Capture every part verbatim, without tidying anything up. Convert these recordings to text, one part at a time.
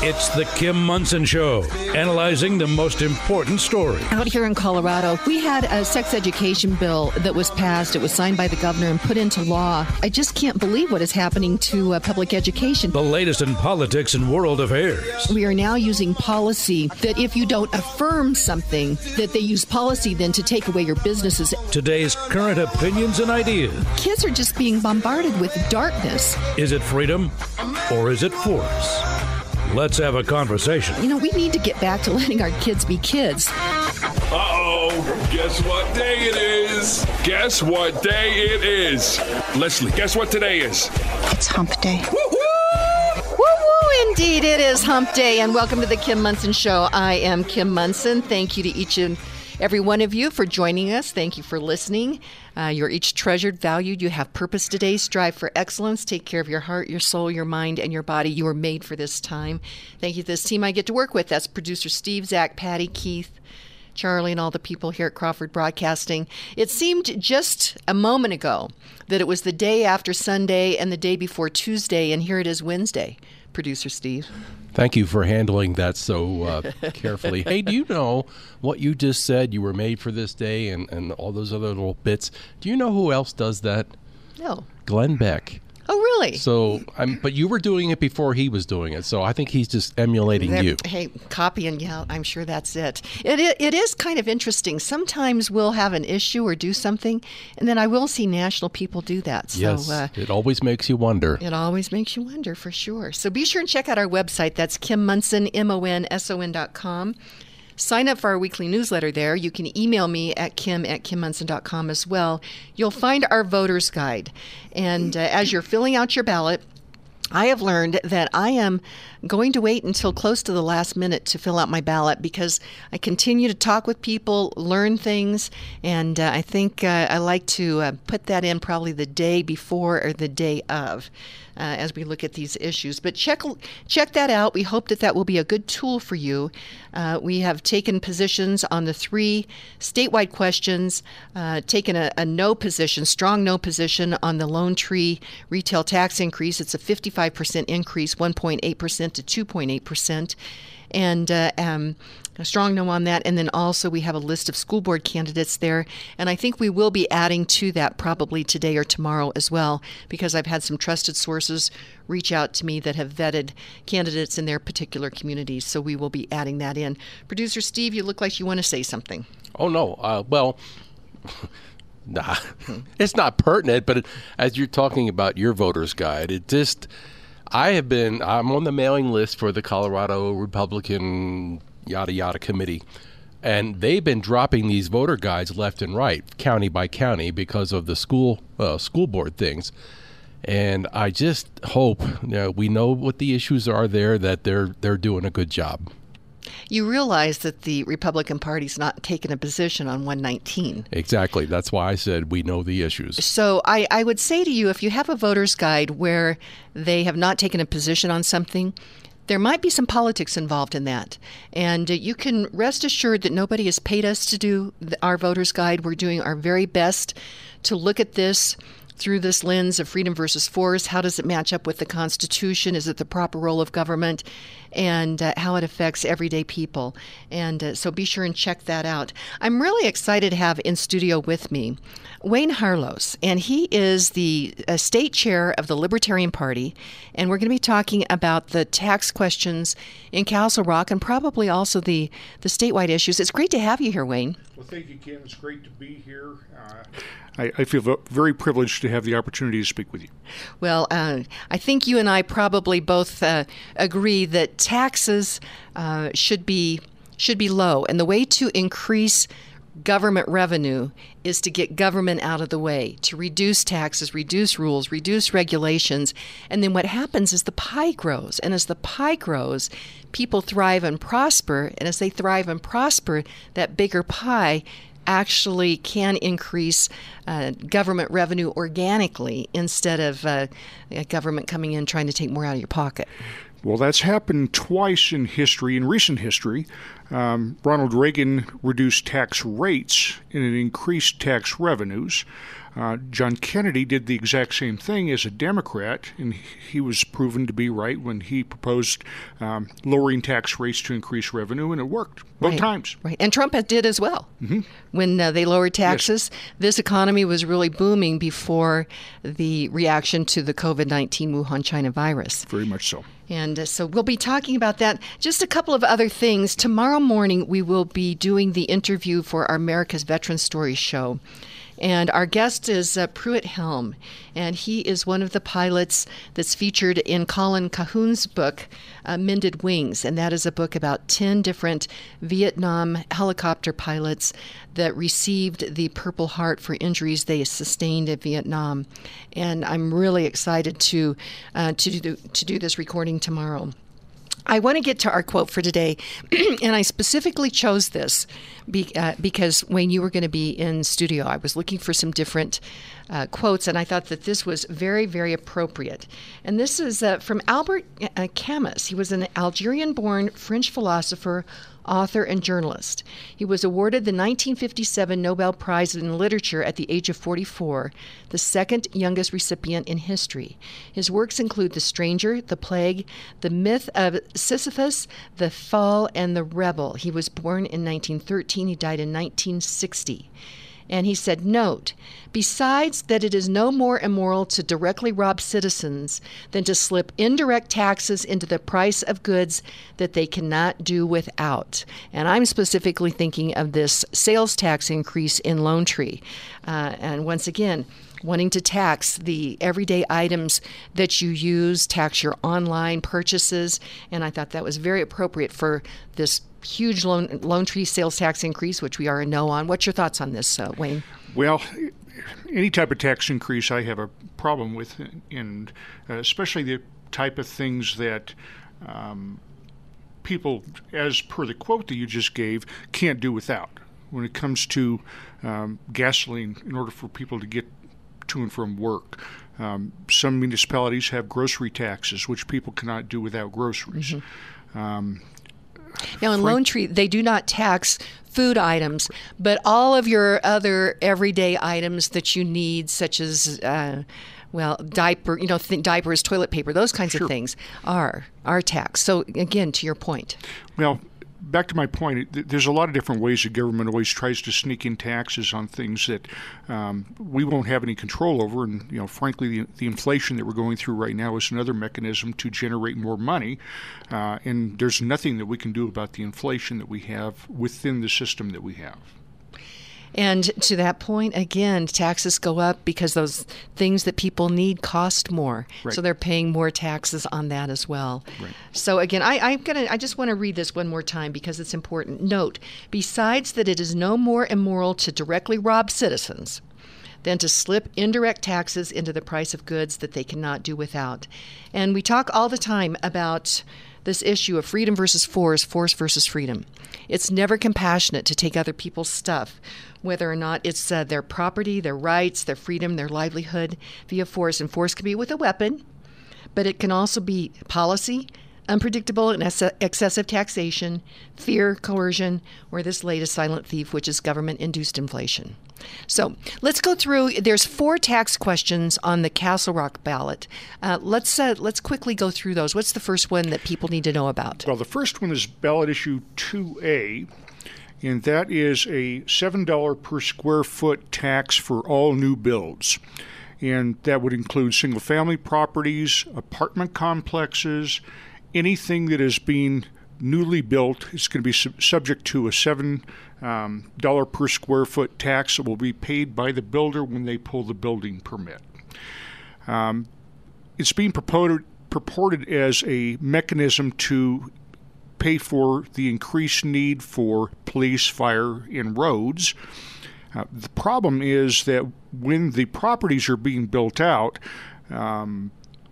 It's the Kim Monson Show, analyzing the most important stories. Out here in Colorado, we had a sex education bill that was passed. It was signed by the governor and put into law. I just can't believe what is happening to uh, public education. The latest in politics and world affairs. We are now using policy that if you don't affirm something, that they use policy then to take away your businesses. Today's current opinions and ideas. Kids are just being bombarded with darkness. Is it freedom or is it force? Let's have a conversation. You know, we need to get back to letting our kids be kids. Uh-oh, guess what day it is? Guess what day it is? Leslie, guess what today is? It's hump day. Woo woo! Indeed, it is hump day, and welcome to the Kim Monson Show. I am Kim Monson. Thank you to each and every one of you for joining us. Thank you for listening. Uh, you're each treasured, valued. You have purpose today. Strive for excellence. Take care of your heart, your soul, your mind, and your body. You were made for this time. Thank you to this team I get to work with. That's producer Steve, Zach, Patty, Keith, Charlie, and all the people here at Crawford Broadcasting. It seemed just a moment ago that it was the day after Sunday and the day before Tuesday, and here it is Wednesday. Producer Steve. Thank you for handling that so uh, carefully. Hey, do you know what you just said? You were made for this day and, and all those other little bits. Do you know who else does that? No. Glenn Beck. Oh, really? So, I'm, but you were doing it before he was doing it, so I think he's just emulating They're, you. Hey, copying, yeah, I'm sure that's it. It, it. It is kind of interesting. Sometimes we'll have an issue or do something, and then I will see national people do that. So, yes, uh, it always makes you wonder. It always makes you wonder, for sure. So be sure and check out our website. That's Kim Monson, M O N S O N dot com. Sign up for our weekly newsletter there. You can email me at kim at kim monson dot com as well. You'll find our voter's guide. And uh, as you're filling out your ballot, I have learned that I am going to wait until close to the last minute to fill out my ballot because I continue to talk with people, learn things, and uh, I think uh, I like to uh, put that in probably the day before or the day of uh, as we look at these issues. But check check that out. We hope that that will be a good tool for you. Uh, we have taken positions on the three statewide questions, uh, taken a, a no position, strong no position on the Lone Tree retail tax increase. It's a fifty-five percent increase, one point eight percent to two point eight percent, and uh, um, a strong no on that. And then also we have a list of school board candidates there, and I think we will be adding to that probably today or tomorrow as well, because I've had some trusted sources reach out to me that have vetted candidates in their particular communities, so we will be adding that in. Producer Steve, you look like you want to say something. Oh, no. Uh, well... Nah, it's not pertinent, but it, as you're talking about your voter's guide, it just, I have been, I'm on the mailing list for the Colorado Republican yada yada committee, and they've been dropping these voter guides left and right, county by county, because of the school uh, school board things. And I just hope, you know, we know what the issues are there, that they're they're doing a good job. You realize that the Republican Party's not taken a position on one nineteen. Exactly. That's why I said we know the issues. So I, I would say to you, if you have a voter's guide where they have not taken a position on something, there might be some politics involved in that. And uh, you can rest assured that nobody has paid us to do the, our voter's guide. We're doing our very best to look at this through this lens of freedom versus force. How does it match up with the Constitution? Is it the proper role of government? And uh, how it affects everyday people. And uh, so be sure and check that out. I'm really excited to have in studio with me Wayne Harlos, and he is the uh, state chair of the Libertarian Party, and we're going to be talking about the tax questions in Castle Rock and probably also the, the statewide issues. It's great to have you here, Wayne. Well, thank you, Kim. It's great to be here. Uh, I, I feel very privileged to have the opportunity to speak with you. Well, uh, I think you and I probably both uh, agree that taxes uh, should be should be low, and the way to increase government revenue is to get government out of the way, to reduce taxes, reduce rules, reduce regulations, and then what happens is the pie grows, and as the pie grows, people thrive and prosper, and as they thrive and prosper, that bigger pie actually can increase uh, government revenue organically instead of uh, a government coming in trying to take more out of your pocket. Well, that's happened twice in history, in recent history. Um, Ronald Reagan reduced tax rates and it increased tax revenues. Uh, John Kennedy did the exact same thing as a Democrat, and he was proven to be right when he proposed um, lowering tax rates to increase revenue, and it worked both right. times. Right, and Trump did as well. Mm-hmm. When uh, they lowered taxes, yes. this economy was really booming before the reaction to the COVID nineteen Wuhan China virus. Very much so. And uh, so we'll be talking about that. Just a couple of other things. Tomorrow morning, we will be doing the interview for our America's Veteran Stories show. And our guest is uh, Pruitt Helm, and he is one of the pilots that's featured in Colin Cahoon's book, uh, Mended Wings. And that is a book about ten different Vietnam helicopter pilots that received the Purple Heart for injuries they sustained in Vietnam. And I'm really excited to uh, to do to do this recording tomorrow. I want to get to our quote for today, and I specifically chose this be, uh, because, Wayne, you were going to be in studio. I was looking for some different uh, quotes, and I thought that this was very, very appropriate. And this is uh, from Albert uh, Camus. He was an Algerian-born French philosopher, author, and journalist. He was awarded the nineteen fifty-seven Nobel Prize in Literature at the age of forty-four, the second youngest recipient in history. His works include The Stranger, The Plague, The Myth of Sisyphus, The Fall, and The Rebel. He was born in nineteen thirteen. He died in nineteen sixty. And he said, note, besides that it is no more immoral to directly rob citizens than to slip indirect taxes into the price of goods that they cannot do without. And I'm specifically thinking of this sales tax increase in Lone Tree. Uh, and once again, wanting to tax the everyday items that you use, tax your online purchases. And I thought that was very appropriate for this huge Lone, Lone Tree sales tax increase, which we are a no on. What's your thoughts on this, uh, Wayne? Well, any type of tax increase I have a problem with, and uh, especially the type of things that um, people, as per the quote that you just gave, can't do without. When it comes to um, gasoline, in order for people to get to and from work. Um, some municipalities have grocery taxes, which people cannot do without groceries. Mm-hmm. Um, now, in Lone Tree, they do not tax food items, but all of your other everyday items that you need, such as, uh, well, diaper, you know, th- diapers, toilet paper, those kinds sure. of things are are taxed. So, again, to your point. Well, back to my point, there's a lot of different ways the government always tries to sneak in taxes on things that um, we won't have any control over. And, you know, frankly, the, the inflation that we're going through right now is another mechanism to generate more money. Uh, and there's nothing that we can do about the inflation that we have within the system that we have. And to that point, again, taxes go up because those things that people need cost more. Right. So they're paying more taxes on that as well. Right. So again, I, I'm gonna. I just want to read this one more time because it's important. Note, besides that it is no more immoral to directly rob citizens than to slip indirect taxes into the price of goods that they cannot do without. And we talk all the time about this issue of freedom versus force, force versus freedom. It's never compassionate to take other people's stuff, whether or not it's uh, their property, their rights, their freedom, their livelihood, via force. And force can be with a weapon, but it can also be policy, unpredictable and ex- excessive taxation, fear, coercion, or this latest silent thief, which is government-induced inflation. So let's go through. There's four tax questions on the Castle Rock ballot. Uh, let's uh, let's quickly go through those. What's the first one that people need to know about? Well, the first one is ballot issue two A, and that is a seven dollars per square foot tax for all new builds. And that would include single-family properties, apartment complexes, anything that is being newly built is going to be sub- subject to a seven dollars um, dollar per square foot tax that will be paid by the builder when they pull the building permit. Um, it's being purported, purported as a mechanism to pay for the increased need for police, fire, and roads. Uh, the problem is that when the properties are being built out, um,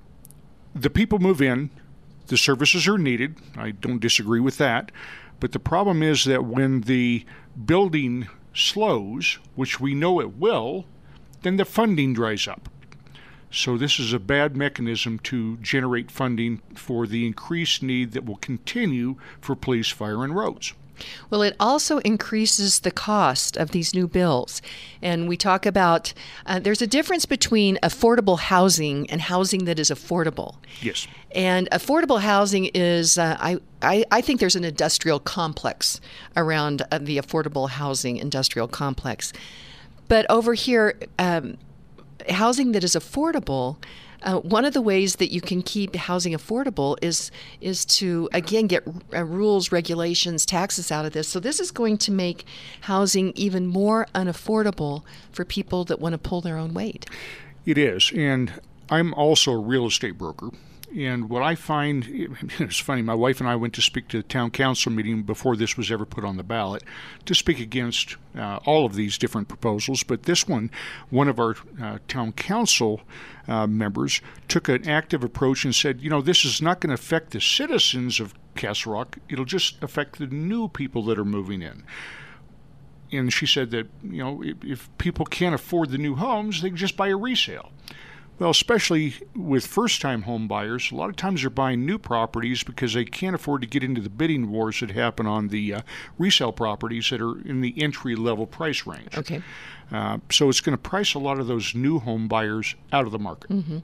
the people move in, the services are needed. I don't disagree with that. But the problem is that when the building slows, which we know it will, then the funding dries up. So this is a bad mechanism to generate funding for the increased need that will continue for police, fire, and roads. Well, it also increases the cost of these new bills. And we talk about uh, there's a difference between affordable housing and housing that is affordable. Yes. And affordable housing is, uh, I, I, I think there's an industrial complex around uh, the affordable housing industrial complex. But over here, um, housing that is affordable, Uh, one of the ways that you can keep housing affordable is is to, again, get uh, rules, regulations, taxes out of this. So this is going to make housing even more unaffordable for people that want to pull their own weight. It is. And I'm also a real estate broker. And what I find, it's funny, my wife and I went to speak to the town council meeting before this was ever put on the ballot to speak against uh, all of these different proposals. But this one, one of our uh, town council uh, members took an active approach and said, you know, this is not going to affect the citizens of Castle Rock. It'll just affect the new people that are moving in. And she said that, you know, if, if people can't afford the new homes, they can just buy a resale. Well, especially with first-time home buyers, a lot of times they're buying new properties because they can't afford to get into the bidding wars that happen on the uh, resale properties that are in the entry-level price range. Okay. Uh, so it's going to price a lot of those new home buyers out of the market. Mm-hmm.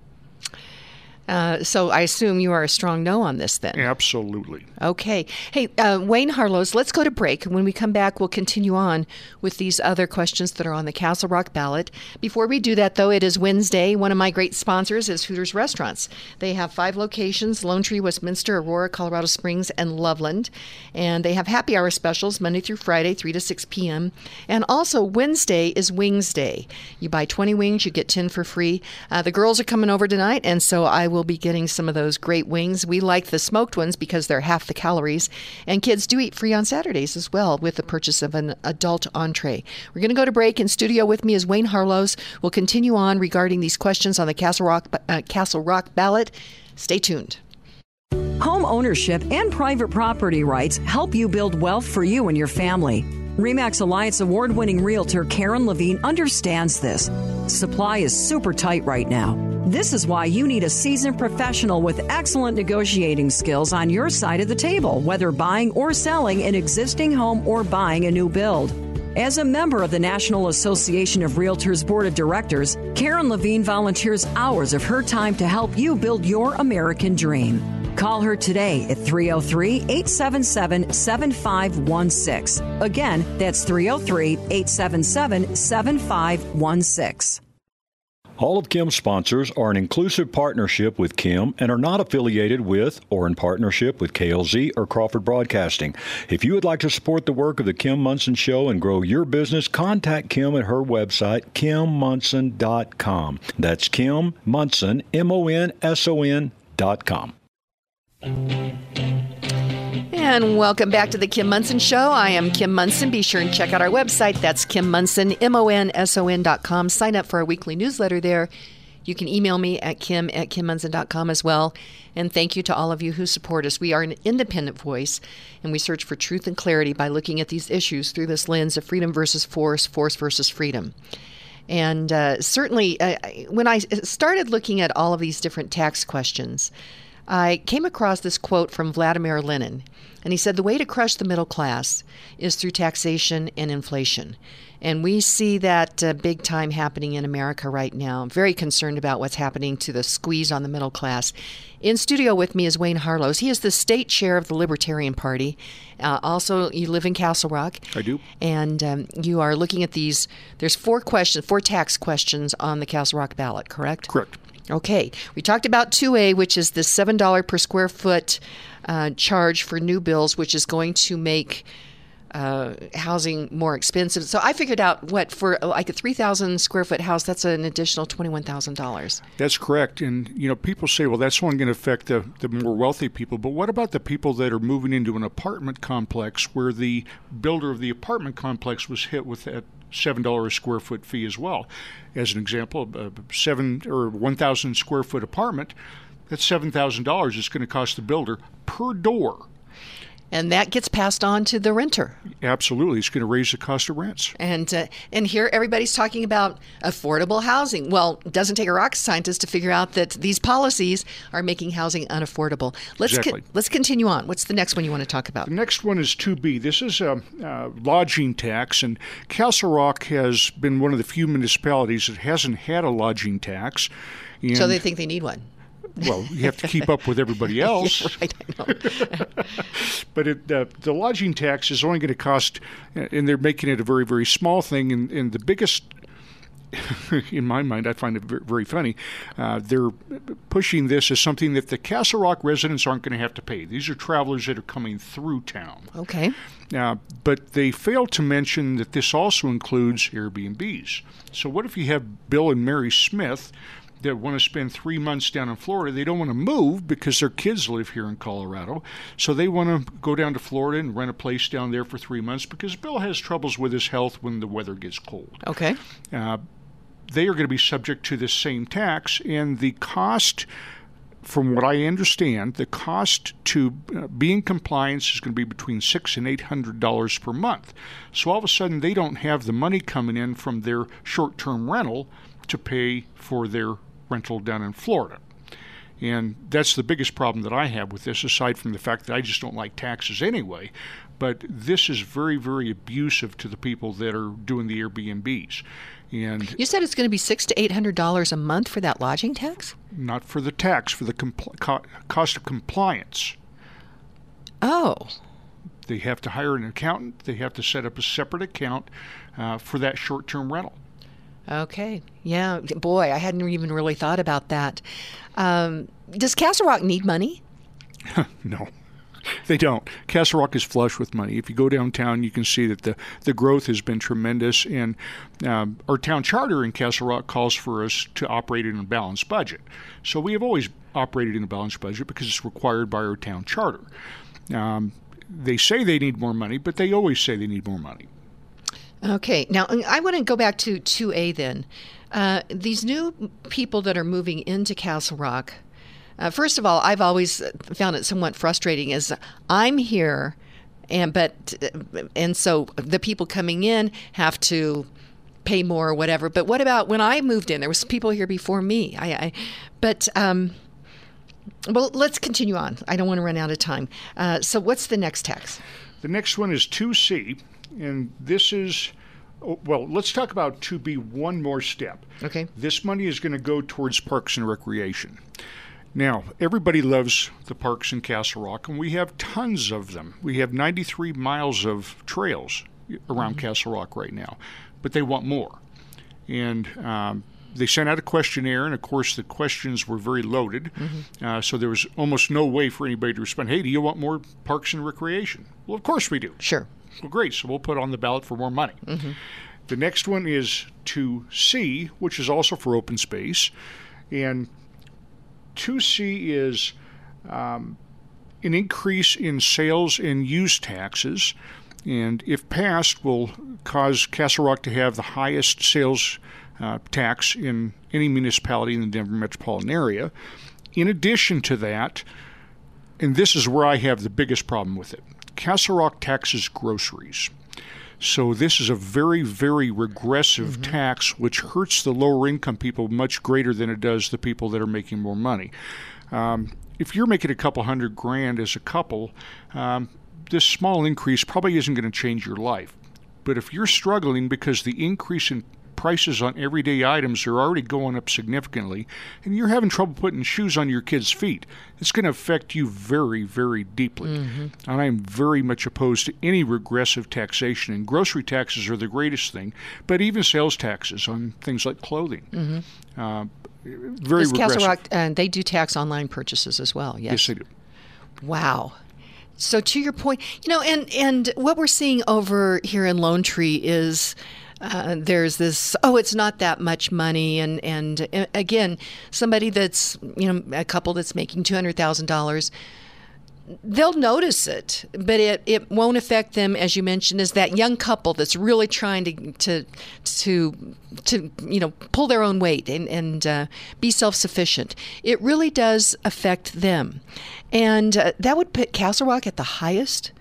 Uh, so I assume you are a strong no on this then. Absolutely. Okay. Hey, uh, Wayne Harlows, let's go to break. When we come back, we'll continue on with these other questions that are on the Castle Rock ballot. Before we do that, though, it is Wednesday. One of my great sponsors is Hooters Restaurants. They have five locations: Lone Tree, Westminster, Aurora, Colorado Springs, and Loveland. And they have happy hour specials Monday through Friday, three to six p.m. And also Wednesday is Wings Day. You buy twenty wings, you get ten for free. Uh, the girls are coming over tonight, and so I will be getting some of those great wings. We like the smoked ones because they're half the calories, and kids do eat free on Saturdays as well with the purchase of an adult entree. We're going to go to break. In studio with me is Wayne Harlows. We'll continue on regarding these questions on the Castle Rock uh, Castle Rock ballot. Stay tuned. Home ownership and private property rights help you build wealth for you and your family. RE/MAX Alliance award-winning realtor Karen Levine understands this. Supply is super tight right now. This is why you need a seasoned professional with excellent negotiating skills on your side of the table, whether buying or selling an existing home or buying a new build. As a member of the National Association of Realtors Board of Directors, Karen Levine volunteers hours of her time to help you build your American dream. Call her today at three oh three, eight seven seven, seven five one six. Again, that's three oh three, eight seven seven, seven five one six. All of Kim's sponsors are an inclusive partnership with Kim and are not affiliated with or in partnership with K L Z or Crawford Broadcasting. If you would like to support the work of the Kim Monson Show and grow your business, contact Kim at her website, kim monson dot com. That's Kim Monson, M O N S O N dot com. And welcome back to the Kim Monson Show. I am Kim Monson. Be sure and check out our website. That's Kim Monson, M O N S O N dot com. Sign up for our weekly newsletter there. You can email me at kim at kim monson dot com as well. And thank you to all of you who support us. We are an independent voice, and we search for truth and clarity by looking at these issues through this lens of freedom versus force, force versus freedom. And uh, certainly, uh, when I started looking at all of these different tax questions, I came across this quote from Vladimir Lenin, and he said, the way to crush the middle class is through taxation and inflation. And we see that uh, big time happening in America right now. I'm very concerned about what's happening to the squeeze on the middle class. In studio with me is Wayne Harlows. He is the state chair of the Libertarian Party. Uh, also, you live in Castle Rock. I do. And um, you are looking at these. There's four questions, four tax questions on the Castle Rock ballot, correct? Correct. Okay. We talked about two A, which is the seven dollars per square foot uh, charge for new builds, which is going to make uh, housing more expensive. So I figured out what, for like a three thousand square foot house, that's an additional twenty-one thousand dollars. That's correct. And, you know, people say, well, that's only going to affect the, the more wealthy people. But what about the people that are moving into an apartment complex where the builder of the apartment complex was hit with that seven dollars a square foot fee as well? As an example, a seven or one thousand square foot apartment, that's seven thousand dollars it's going to cost the builder per door. And that gets passed on to the renter. Absolutely. It's going to raise the cost of rents. And uh, and here everybody's talking about affordable housing. Well, it doesn't take a rocket scientist to figure out that these policies are making housing unaffordable. Let's Exactly. co- let's continue on. What's the next one you want to talk about? The next one is two B. This is a, a lodging tax, and Castle Rock has been one of the few municipalities that hasn't had a lodging tax. And, So they think they need one. well, you have to keep up with everybody else. Yeah, right, I know. But it, uh, the lodging tax is only going to cost, and they're making it a very, very small thing. And, and the biggest, in my mind, I find it very, very funny, uh, they're pushing this as something that the Castle Rock residents aren't going to have to pay. These are travelers that are coming through town. Okay. Uh, but they fail to mention that this also includes Airbnbs. So what if you have Bill and Mary Smith that want to spend three months down in Florida? They don't want to move because their kids live here in Colorado. So they want to go down to Florida and rent a place down there for three months because Bill has troubles with his health when the weather gets cold. Okay. Uh, they are going to be subject to this same tax, and the cost, from what I understand, the cost to uh, be in compliance is going to be between six and eight hundred dollars per month. So all of a sudden, they don't have the money coming in from their short-term rental to pay for their rental down in Florida. And that's the biggest problem that I have with this, aside from the fact that I just don't like taxes anyway. But this is very, very abusive to the people that are doing the Airbnbs. And You said it's going to be six to eight hundred dollars a month for that lodging tax? not for the tax, for the compl- co- cost of compliance. Oh. They have to hire an accountant. They have to set up a separate account uh, for that short-term rental. Okay. Yeah. Boy, I hadn't even really thought about that. Um, does Castle Rock need money? No, they don't. Castle Rock is flush with money. If you go downtown, you can see that the, the growth has been tremendous. And um, our town charter in Castle Rock calls for us to operate in a balanced budget. So we have always operated in a balanced budget because it's required by our town charter. Um, they say they need more money, but they always say they need more money. Okay. Now, I want to go back to two A then. Uh, these new people that are moving into Castle Rock, uh, first of all, I've always found it somewhat frustrating as I'm here, and but and so the people coming in have to pay more or whatever. But what about when I moved in? There was people here before me. I, I but um, well, let's continue on. I don't want to run out of time. Uh, so, what's the next tax? The next one is two C, and this is, well, let's talk about two B one more step. Okay. This money is going to go towards parks and recreation. Now, everybody loves the parks in Castle Rock, and we have tons of them. We have ninety-three miles of trails around mm-hmm. Castle Rock right now, but they want more. And um, they sent out a questionnaire, and of course the questions were very loaded, mm-hmm. uh, so there was almost no way for anybody to respond, hey, do you want more parks and recreation? Well, of course we do. Sure. Well, great, so we'll put on the ballot for more money. Mm-hmm. The next one is two C, which is also for open space, and two C is um, an increase in sales and use taxes, and if passed, will cause Castle Rock to have the highest sales uh, tax in any municipality in the Denver metropolitan area. In addition to that, and this is where I have the biggest problem with it, Castle Rock taxes groceries. So this is a very, very regressive mm-hmm. tax, which hurts the lower income people much greater than it does the people that are making more money. Um, if you're making a couple hundred grand as a couple, um, this small increase probably isn't going to change your life. But if you're struggling because the increase in prices on everyday items are already going up significantly, and you're having trouble putting shoes on your kids' feet, it's going to affect you very, very deeply. Mm-hmm. And I'm very much opposed to any regressive taxation. And grocery taxes are the greatest thing, but even sales taxes on things like clothing. Mm-hmm. Uh, very Does regressive. Castle Rock, uh, they do tax online purchases as well, yes? Yes, they do. Wow. So to your point, you know, and, and what we're seeing over here in Lone Tree is uh, there's this, oh, it's not that much money. And, and uh, again, somebody that's, you know, a couple that's making two hundred thousand dollars, they'll notice it, but it, it won't affect them, as you mentioned, as that young couple that's really trying to to to, to you know, pull their own weight and, and uh, be self-sufficient. It really does affect them. And uh, that would put Castle Rock at the highest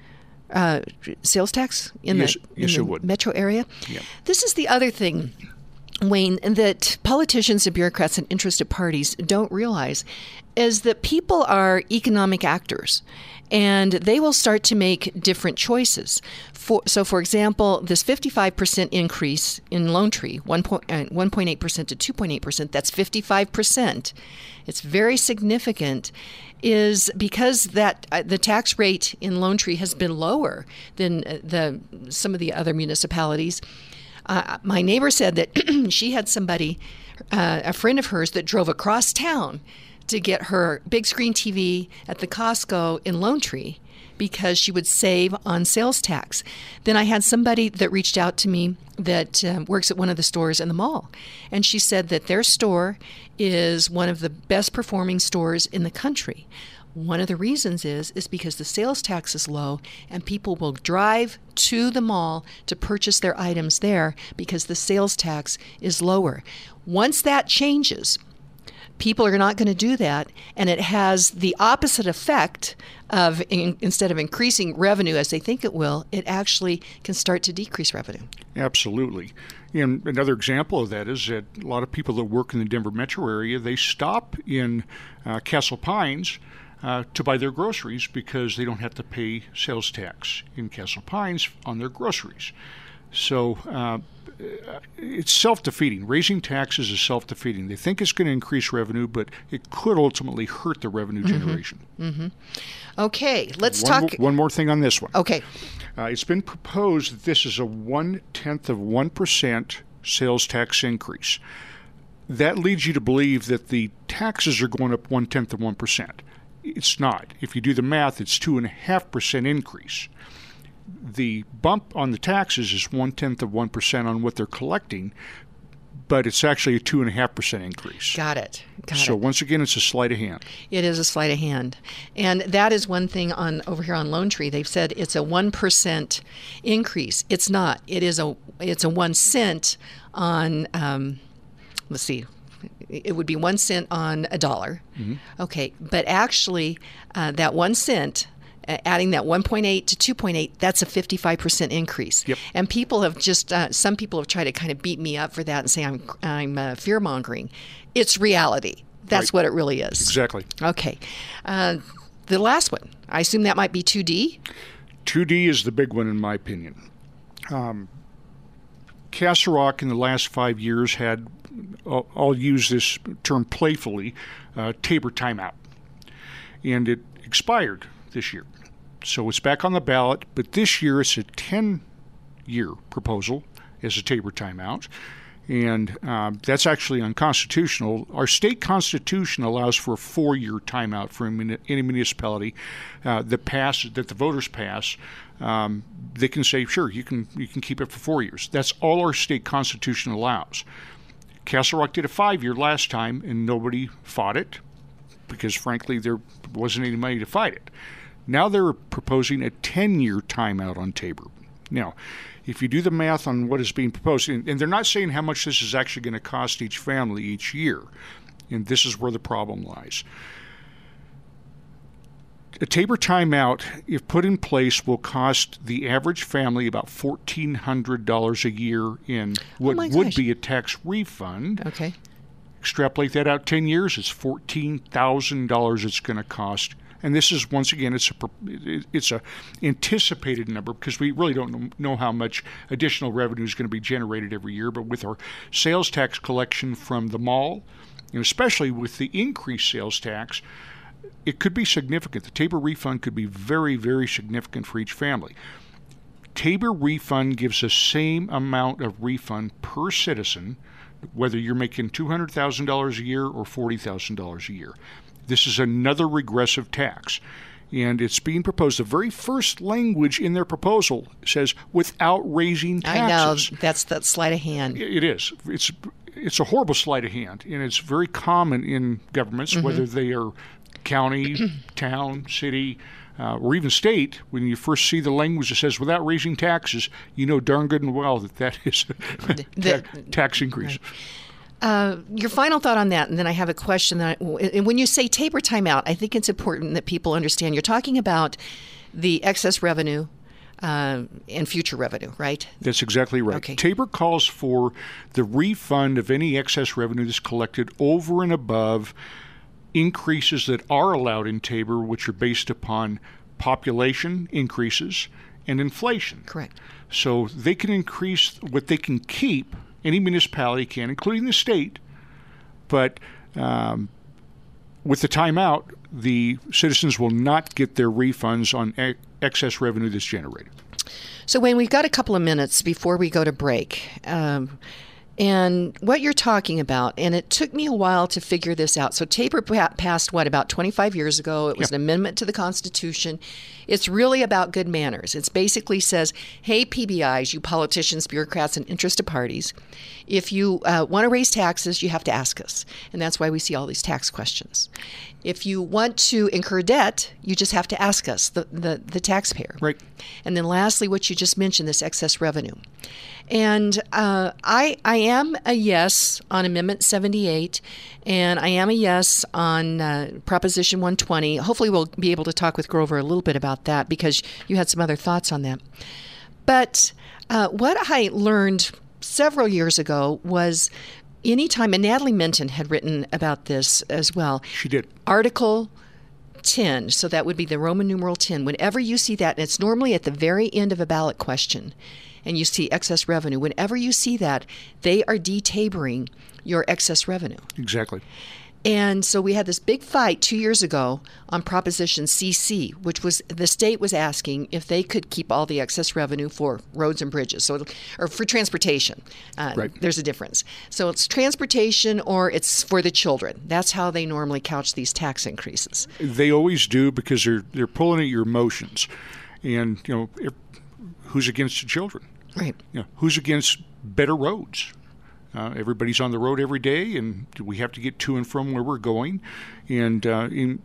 uh, sales tax in Yes, the, yes, in it the would. metro area. Yeah. This is the other thing, Wayne, that politicians and bureaucrats and interested parties don't realize is that people are economic actors, and they will start to make different choices. For, so, for example, this fifty-five percent increase in Lone Tree, one point eight percent to two point eight percent, that's fifty-five percent. It's very significant, is because that uh, the tax rate in Lone Tree has been lower than uh, the some of the other municipalities. Uh, my neighbor said that she had somebody, uh, a friend of hers, that drove across town to get her big screen T V at the Costco in Lone Tree because she would save on sales tax. Then I had somebody that reached out to me that uh, works at one of the stores in the mall, and she said that their store is one of the best performing stores in the country. One of the reasons is is because the sales tax is low and people will drive to the mall to purchase their items there because the sales tax is lower. Once that changes, people are not going to do that, and it has the opposite effect of in, instead of increasing revenue as they think it will, it actually can start to decrease revenue. Absolutely. And another example of that is that a lot of people that work in the Denver metro area, they stop in uh, Castle Pines uh, to buy their groceries because they don't have to pay sales tax in Castle Pines on their groceries. So uh, it's self-defeating. Raising taxes is self-defeating. They think it's going to increase revenue, but it could ultimately hurt the revenue Mm-hmm. generation. Mm-hmm. Okay, let's one talk. More, one more thing on this one. Okay. Uh, it's been proposed that this is a one-tenth of one percent sales tax increase. That leads you to believe that the taxes are going up one-tenth of one percent. It's not. If you do the math, it's two point five percent increase. The bump on the taxes is one-tenth of one percent on what they're collecting, but it's actually a two point five percent increase. Got it. Got so it. once again, it's a sleight of hand. It is a sleight of hand. And that is one thing on over here on Lone Tree. They've said it's a one percent increase. It's not. It is a it's a one cent on, um, let's see, it would be one cent on a dollar. Mm-hmm. Okay. But actually, uh, that one cent, uh, adding that one point eight to two point eight, that's a fifty-five percent increase. Yep. And people have just, uh, some people have tried to kind of beat me up for that and say I'm, I'm uh, fear-mongering. It's reality. That's Right. what it really is. Exactly. Okay. Uh, the last one, I assume that might be two D? two D is the big one, in my opinion. Um, Castle Rock in the last five years had, I'll, I'll use this term playfully, uh, Tabor timeout. And it expired this year. So it's back on the ballot, but this year it's a ten-year proposal as a Tabor timeout. And um, that's actually unconstitutional. Our state constitution allows for a four-year timeout for any municipality uh, that pass that the voters pass. Um, they can say, sure, you can you can keep it for four years. That's all our state constitution allows. Castle Rock did a five-year last time, and nobody fought it because, frankly, there wasn't any money to fight it. Now they're proposing a ten-year timeout on Tabor. Now, if you do the math on what is being proposed, and, and they're not saying how much this is actually going to cost each family each year, and this is where the problem lies. A Tabor timeout, if put in place, will cost the average family about fourteen hundred dollars a year in what my would gosh. be a tax refund. Okay. Extrapolate that out ten years, it's fourteen thousand dollars it's going to cost. And this is, once again, it's a it's a anticipated number because we really don't know how much additional revenue is going to be generated every year. But with our sales tax collection from the mall, and especially with the increased sales tax, it could be significant. The Tabor refund could be very, very significant for each family. Tabor refund gives the same amount of refund per citizen, whether you're making two hundred thousand dollars a year or forty thousand dollars a year. This is another regressive tax, and it's being proposed. The very first language in their proposal says without raising taxes. I know, that's that sleight of hand. It is. It's it's a horrible sleight of hand, and it's very common in governments, mm-hmm. whether they are county, town, city, uh, or even state. When you first see the language that says without raising taxes, you know darn good and well that that is a the, ta- tax increase. Right. Uh, your final thought on that, and then I have a question. That I, when you say Tabor timeout, I think it's important that people understand you're talking about the excess revenue uh, and future revenue, right? That's exactly right. Okay. Tabor calls for the refund of any excess revenue that's collected over and above increases that are allowed in Tabor, which are based upon population increases and inflation. Correct. So they can increase what they can keep, any municipality can, including the state, but um, with the timeout, the citizens will not get their refunds on e- excess revenue that's generated. So, Wayne, we've got a couple of minutes before we go to break. Um, and what you're talking about, and it took me a while to figure this out. So Tabor passed, what, about twenty-five years ago? It was yeah. an amendment to the Constitution. It's really about good manners. It basically says, hey, P B Is, you politicians, bureaucrats, and interested parties, if you uh, want to raise taxes, you have to ask us. And that's why we see all these tax questions. If you want to incur debt, you just have to ask us, the, the, the taxpayer. Right. And then lastly, what you just mentioned, this excess revenue. And uh, I I am a yes on Amendment seventy-eight, and I am a yes on uh, Proposition one twenty. Hopefully we'll be able to talk with Grover a little bit about that because you had some other thoughts on that. But uh, what I learned several years ago was anytime, and Natalie Minton had written about this as well. She did. Article ten, so that would be the Roman numeral ten. Whenever you see that, and it's normally at the very end of a ballot question, and you see excess revenue, whenever you see that, they are detaboring your excess revenue. Exactly. And so we had this big fight two years ago on Proposition C C, which was the state was asking if they could keep all the excess revenue for roads and bridges, so or for transportation. Uh, right. There's a difference. So it's transportation or it's for the children. That's how they normally couch these tax increases. They always do because they're they're pulling at your emotions, and you know if, who's against the children? Right. You know, who's against better roads? Uh, everybody's on the road every day, and we have to get to and from where we're going, and uh, in,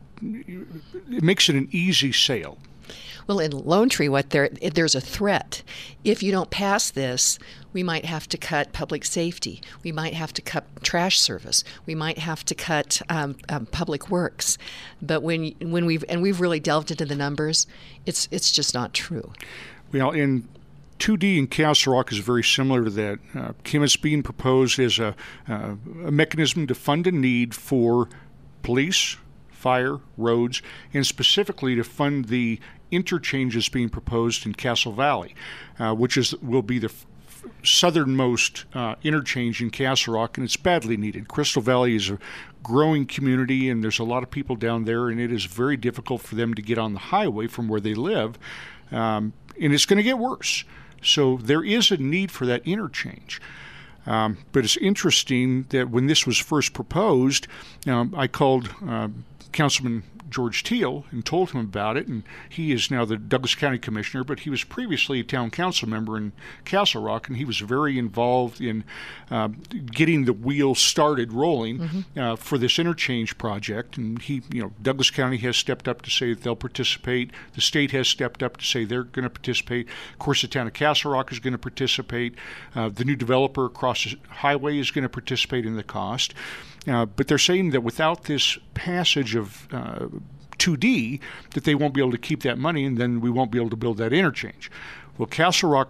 it makes it an easy sale. Well, in Lone Tree, what there there's a threat. If you don't pass this, we might have to cut public safety. We might have to cut trash service. We might have to cut um, um, public works. But when when we've and we've really delved into the numbers, it's it's just not true. Well, in two D in Castle Rock is very similar to that. Uh, Kim, is being proposed as a, uh, a mechanism to fund a need for police, fire, roads, and specifically to fund the interchanges being proposed in Castle Valley, uh, which is will be the f- southernmost uh, interchange in Castle Rock, and it's badly needed. Crystal Valley is a growing community, and there's a lot of people down there, and it is very difficult for them to get on the highway from where they live, um, and it's going to get worse. So there is a need for that interchange. Um, but it's interesting that when this was first proposed, um, I called uh, Councilman George Teal and told him about it, and he is now the Douglas County Commissioner, but he was previously a town council member in Castle Rock, and he was very involved in uh, getting the wheels started rolling mm-hmm. uh, for this interchange project. And he, you know, Douglas County has stepped up to say that they'll participate. The state has stepped up to say they're going to participate. Of course, the town of Castle Rock is going to participate. Uh, the new developer across the highway is going to participate in the cost. Uh, but they're saying that without this passage of uh, two D, that they won't be able to keep that money, and then we won't be able to build that interchange. Well, Castle Rock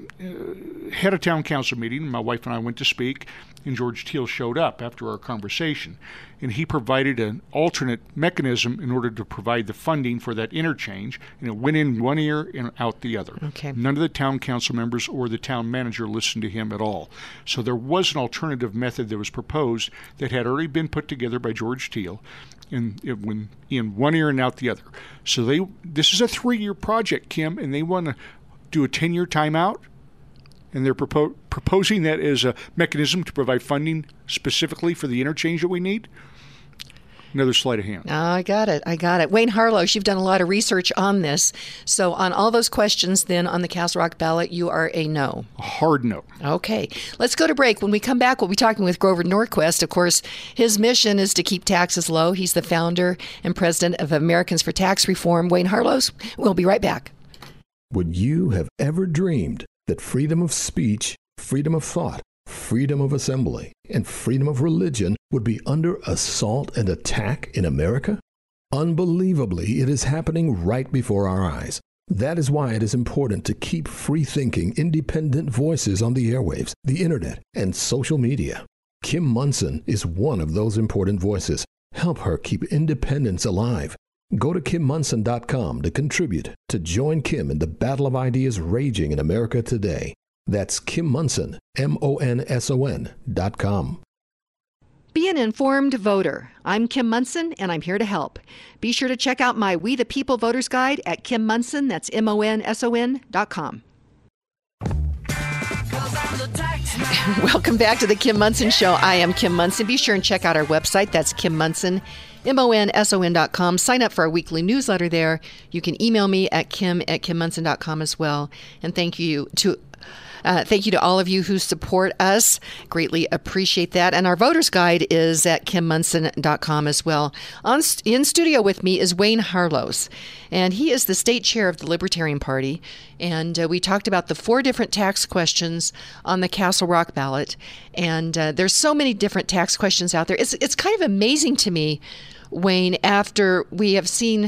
uh, had a town council meeting. My wife and I went to speak, and George Teal showed up after our conversation, and he provided an alternate mechanism in order to provide the funding for that interchange, and it went in one ear and out the other. Okay. None of the town council members or the town manager listened to him at all. So there was an alternative method that was proposed that had already been put together by George Teal, and it went in one ear and out the other. So they this is a three-year project, Kim, and they want to do a ten-year timeout, and they're propo- proposing that as a mechanism to provide funding specifically for the interchange that we need. Another sleight of hand. Oh, I got it. I got it. Wayne Harlows, you've done a lot of research on this. So on all those questions, then, on the Castle Rock ballot, you are a no. A hard no. Okay. Let's go to break. When we come back, we'll be talking with Grover Norquist. Of course, his mission is to keep taxes low. He's the founder and president of Americans for Tax Reform. Wayne Harlows, we'll be right back. Would you have ever dreamed that freedom of speech, freedom of thought, freedom of assembly, and freedom of religion would be under assault and attack in America? Unbelievably, it is happening right before our eyes. That is why it is important to keep free-thinking, independent voices on the airwaves, the internet, and social media. Kim Monson is one of those important voices. Help her keep independence alive. Go to kim monson dot com to contribute, to join Kim in the battle of ideas raging in America today. That's Kim Monson, M O N S O N dot com. Be an informed voter. I'm Kim Monson, and I'm here to help. Be sure to check out my We the People Voters Guide at Kim Monson, that's M O N S O N dot com. Welcome back to the Kim Monson Show. I am Kim Monson. Be sure and check out our website. That's Kim Monson, M O N S O N dot com. Sign up for our weekly newsletter there. You can email me at kim at kim monson dot com as well. And thank you to Uh, thank you to all of you who support us. Greatly appreciate that. And our voter's guide is at kim monson dot com as well. On st- in studio with me is Wayne Harlows, and he is the state chair of the Libertarian Party. And uh, we talked about the four different tax questions on the Castle Rock ballot. And uh, there's so many different tax questions out there. It's it's kind of amazing to me, Wayne, after we have seen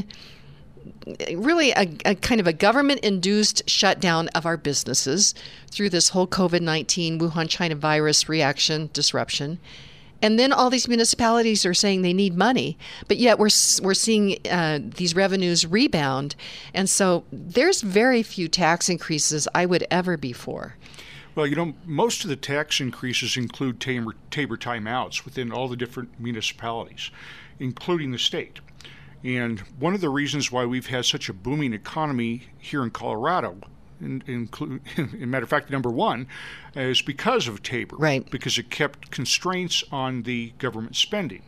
really a, a kind of a government-induced shutdown of our businesses through this whole COVID nineteen Wuhan China virus reaction disruption. And then all these municipalities are saying they need money, but yet we're we're seeing uh, these revenues rebound. And so there's very few tax increases I would ever be for. Well, you know, most of the tax increases include Tabor, Tabor timeouts within all the different municipalities, including the state. And one of the reasons why we've had such a booming economy here in Colorado, in, in, in matter of fact, number one, is because of Tabor. Right. Because it kept constraints on the government spending.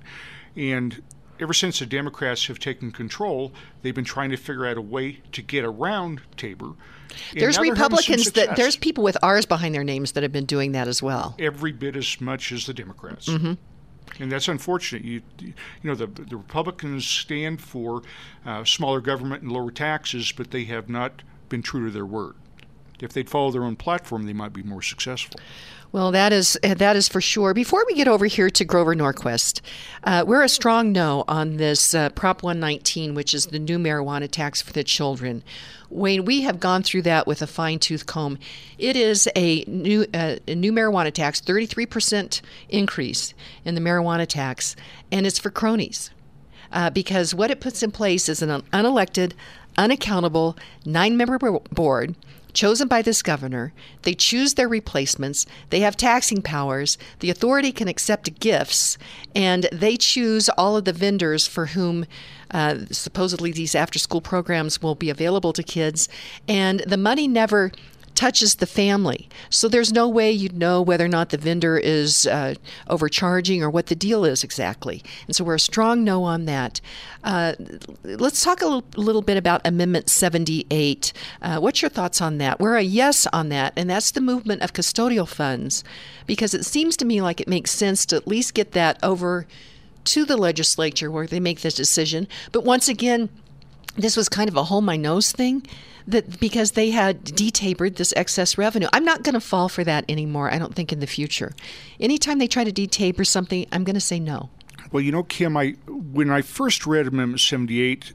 And ever since the Democrats have taken control, they've been trying to figure out a way to get around Tabor. There's Republicans that there's people with R's behind their names that have been doing that as well. Every bit as much as the Democrats. Mm-hmm. And that's unfortunate. You, you know, the the Republicans stand for uh, smaller government and lower taxes, but they have not been true to their word. If they'd follow their own platform, they might be more successful. Well, that is that is for sure. Before we get over here to Grover Norquist, uh, we're a strong no on this uh, Prop one nineteen, which is the new marijuana tax for the children. Wayne, we have gone through that with a fine-tooth comb. It is a new uh, a new marijuana tax, thirty-three percent increase in the marijuana tax, and it's for cronies. Uh, because what it puts in place is an unelected, unaccountable, nine-member board chosen by this governor. They choose their replacements. They have taxing powers. The authority can accept gifts, and they choose all of the vendors for whom uh, supposedly these after-school programs will be available to kids. And the money never touches the family. So there's no way you'd know whether or not the vendor is uh, overcharging or what the deal is exactly. And so we're a strong no on that. Uh, let's talk a little, little bit about Amendment seventy-eight. Uh, what's your thoughts on that? We're a yes on that, and that's the movement of custodial funds, because it seems to me like it makes sense to at least get that over to the legislature where they make this decision. But once again, this was kind of a hold my nose thing, that because they had detabered this excess revenue. I'm not going to fall for that anymore, I don't think, in the future. Anytime they try to detaber something, I'm going to say no. Well, you know, Kim, I when I first read Amendment seventy-eight,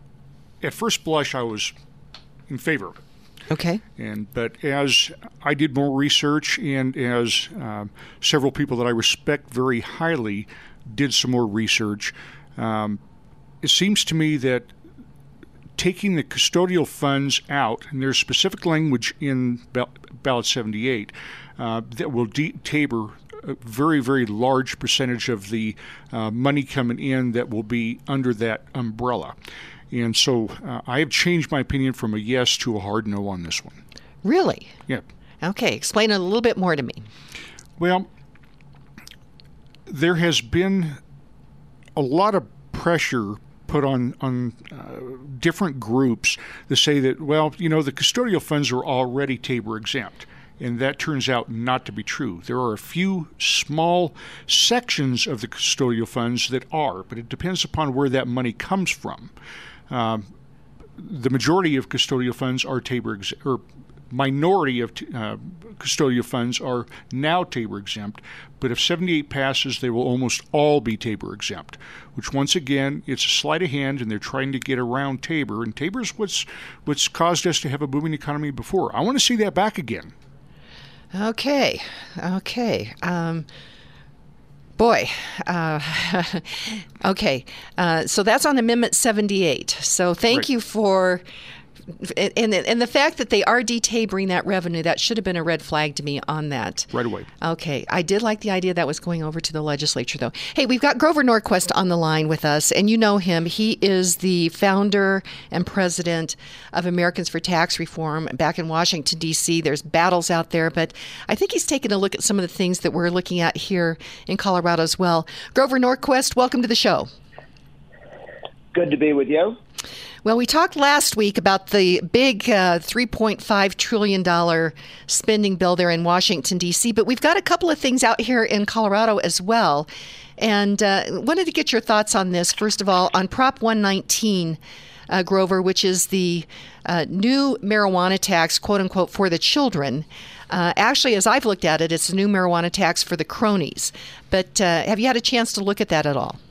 at first blush, I was in favor of it. Okay. And but as I did more research, and as um, several people that I respect very highly did some more research, um, it seems to me that taking the custodial funds out, and there's specific language in Ballot seventy-eight uh, that will de-taber a very, very large percentage of the uh, money coming in that will be under that umbrella. And so uh, I have changed my opinion from a yes to a hard no on this one. Really? Yeah. Okay, explain it a little bit more to me. Well, there has been a lot of pressure put on, on uh, different groups to say that, well, you know, the custodial funds are already Tabor exempt. And that turns out not to be true. There are a few small sections of the custodial funds that are, but it depends upon where that money comes from. Um, the majority of custodial funds are Tabor ex- or minority of t- uh, custodial funds are now Tabor exempt, but if seventy-eight passes, they will almost all be Tabor exempt, which once again, it's a sleight of hand, and they're trying to get around Tabor, and Tabor's what's, what's caused us to have a booming economy before. I want to see that back again. Okay, okay. Um, boy, uh, okay. Uh, so that's on Amendment seventy-eight. So thank Right. you for... And, and the fact that they are detabering that revenue, that should have been a red flag to me on that. Right away. Okay. I did like the idea that was going over to the legislature, though. Hey, we've got Grover Norquist on the line with us, and you know him. He is the founder and president of Americans for Tax Reform back in Washington, D C. There's battles out there, but I think he's taken a look at some of the things that we're looking at here in Colorado as well. Grover Norquist, welcome to the show. Good to be with you. Well, we talked last week about the big uh, three point five trillion dollars spending bill there in Washington, D C, but we've got a couple of things out here in Colorado as well. And uh, wanted to get your thoughts on this. First of all, on Prop one nineteen, uh, Grover, which is the uh, new marijuana tax, quote unquote, for the children. Uh, actually, as I've looked at it, it's a new marijuana tax for the cronies. But uh, have you had a chance to look at that at all?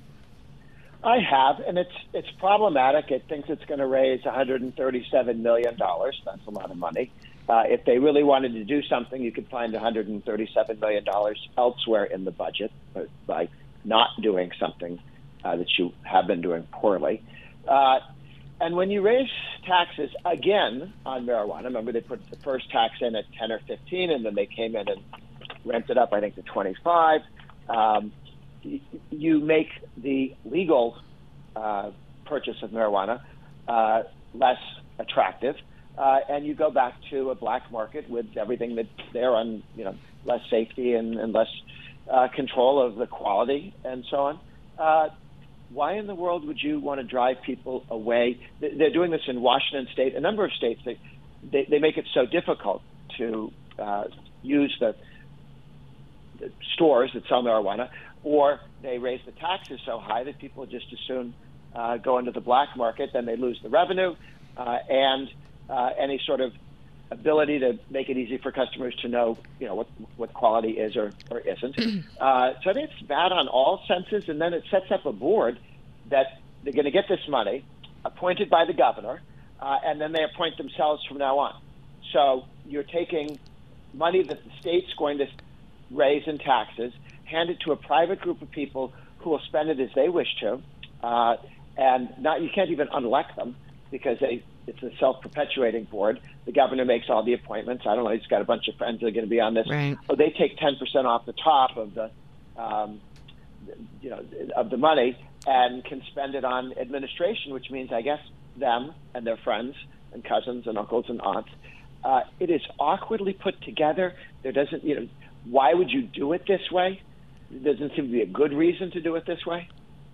I have, and it's it's problematic. It thinks it's going to raise one hundred thirty-seven million dollars. That's a lot of money. Uh, if they really wanted to do something, you could find one hundred thirty-seven million dollars elsewhere in the budget by not doing something uh, that you have been doing poorly. Uh, and when you raise taxes again on marijuana, remember they put the first tax in at ten or fifteen, and then they came in and ramped it up, I think, to twenty-five. Um, you make the legal uh, purchase of marijuana uh, less attractive, uh, and you go back to a black market with everything that's there on, you know, less safety and, and less uh, control of the quality and so on. Uh, why in the world would you want to drive people away? They're doing this in Washington State, a number of states. They they, they make it so difficult to uh, use the, the stores that sell marijuana, or they raise the taxes so high that people just as soon uh, go into the black market, then they lose the revenue uh, and uh, any sort of ability to make it easy for customers to know, you know, what what quality is or, or isn't. uh, so I think it's bad on all senses, and then it sets up a board that they're going to get this money appointed by the governor, uh, and then they appoint themselves from now on. So you're taking money that the state's going to raise in taxes, hand it to a private group of people who will spend it as they wish to, uh, and not you can't even unelect them because they, it's a self-perpetuating board. The governor makes all the appointments. I don't know, he's got a bunch of friends that are going to be on this. Right. So they take ten percent off the top of the, um, you know, of the money and can spend it on administration, which means, I guess, them and their friends and cousins and uncles and aunts. Uh, it is awkwardly put together. There doesn't, you know, why would you do it this way? There doesn't seem to be a good reason to do it this way.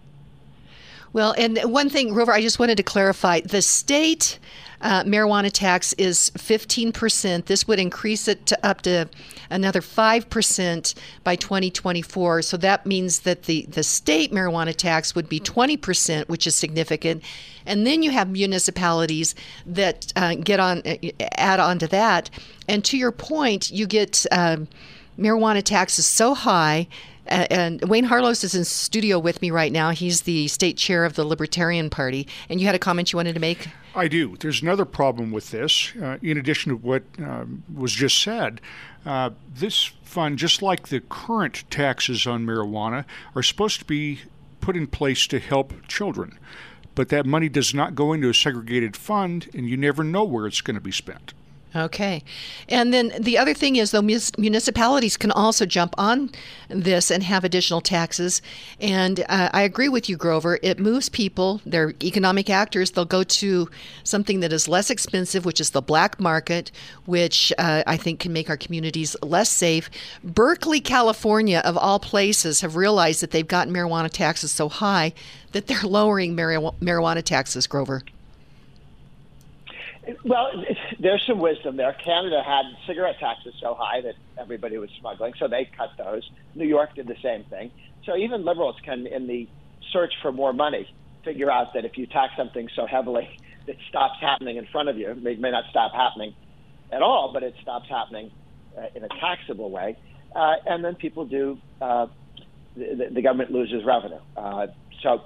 Well, and one thing, Grover, I just wanted to clarify. The state uh, marijuana tax is fifteen percent. This would increase it to up to another five percent by twenty twenty-four. So that means that the, the state marijuana tax would be twenty percent, which is significant. And then you have municipalities that uh, get on, add on to that. And to your point, you get um, marijuana taxes so high. Uh, and Wayne Harlos is in studio with me right now. He's the state chair of the Libertarian Party. And you had a comment you wanted to make? I do. There's another problem with this. Uh, in addition to what um, was just said, uh, this fund, just like the current taxes on marijuana, are supposed to be put in place to help children. But that money does not go into a segregated fund, and you never know where it's going to be spent. Okay. And then the other thing is, though, municipalities can also jump on this and have additional taxes. And uh, I agree with you, Grover. It moves people. They're economic actors. They'll go to something that is less expensive, which is the black market, which uh, I think can make our communities less safe. Berkeley, California, of all places, have realized that they've gotten marijuana taxes so high that they're lowering marijuana, marijuana taxes, Grover. Well, there's some wisdom there. Canada had cigarette taxes so high that everybody was smuggling, so they cut those. New York did the same thing. So even liberals can, in the search for more money, figure out that if you tax something so heavily that stops happening in front of you, it may not stop happening at all, but it stops happening uh, in a taxable way. Uh, and then people do, uh, the, the government loses revenue. Uh, so